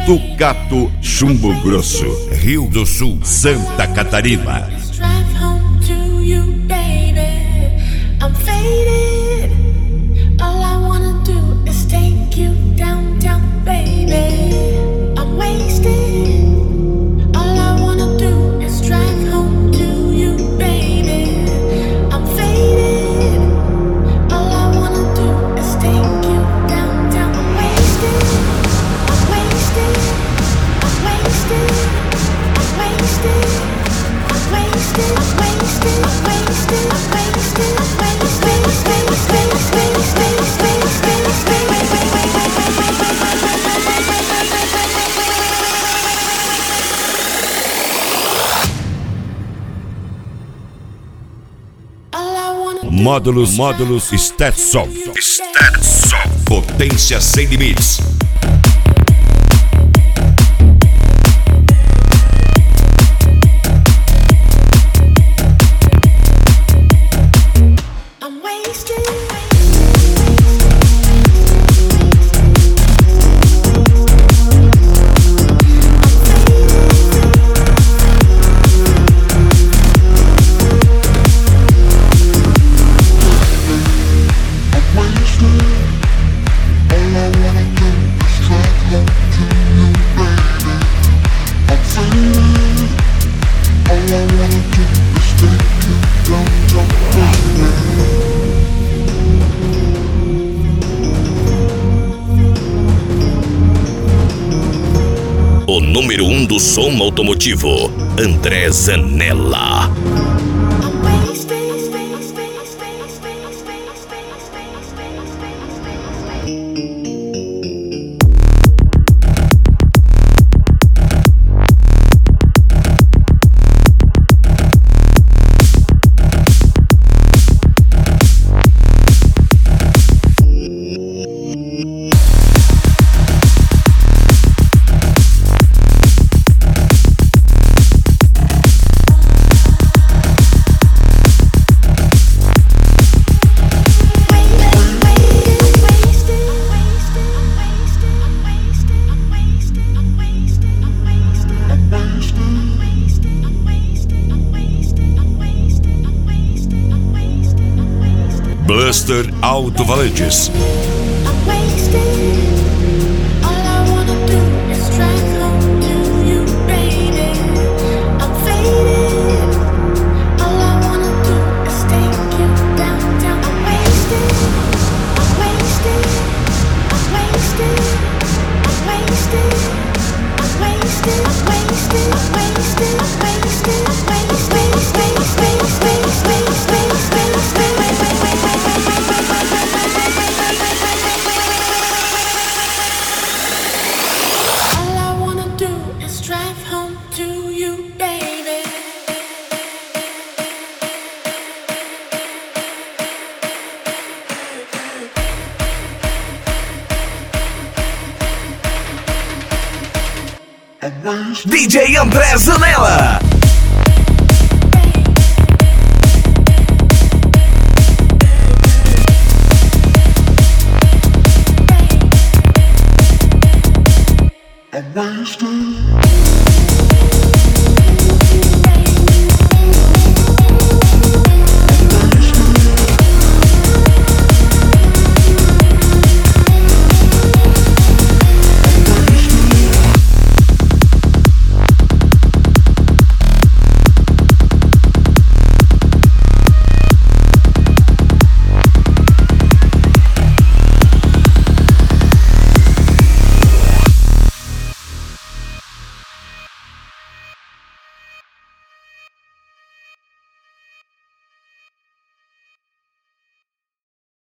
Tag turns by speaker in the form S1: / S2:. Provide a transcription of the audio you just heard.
S1: Tucato, Chumbo Grosso, Rio do Sul, Santa Catarina.
S2: Drive home to you, baby. I'm faded. All I wanna do is take you downtown, baby. I'm wasted. All I wanna do is drive home to you, baby. I'm faded. All I wanna do is take you downtown. I'm wasted. I'm wasted. I'm wasted. I'm wasted. I'm wasted. I'm wasted. I'm wasted. I'm wasted. I'm
S1: Módulos Stetson. Potência sem limites.
S3: O número 1 do som automotivo, André Zanella.
S1: Buster Alto Valentis.
S3: DJ André Zanella.
S2: I'm wasted.